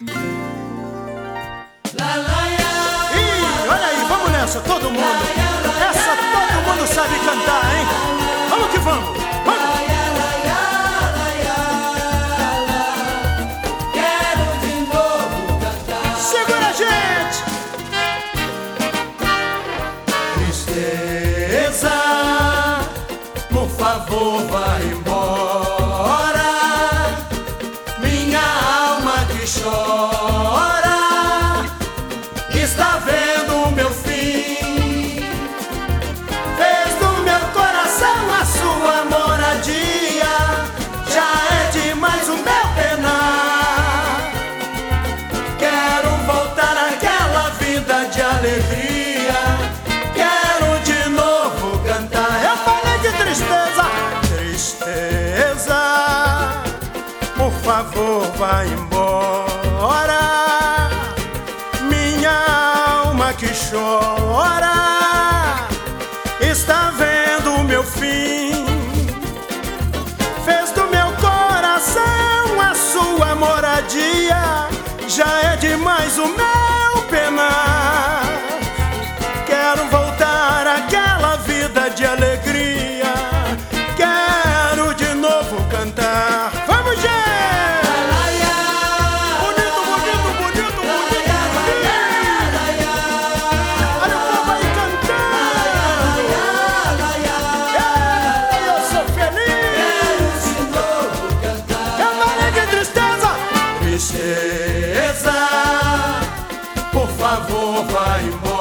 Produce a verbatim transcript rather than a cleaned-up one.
Ih, olha aí, vamos nessa, todo mundo. Essa todo mundo sabe cantar, hein? Vamos que vamos, vamos. Quero de novo cantar. Segura a gente. Tristeza, por favor, vai embora. Minha alma que chora está vendo o meu fim. Fez do meu coração a sua moradia. Já é demais o meu penar. Quero voltar àquela vida de alegria. Quero de novo cantar. Eu falei de tristeza. Tristeza, por favor, vai embora. Minha alma que chora está vendo o meu fim. Fez do meu coração a sua moradia. Já é demais o meu penar. Quero voltar àquela vida de alegria. Quero de novo cantar. Vamos, gente! Bonito, bonito, bonito, bonito, bonito. Olha o povo aí cantando. Ei, eu sou feliz. De novo cantar. Eu falei de tristeza. Tristeza, por favor, vai embora.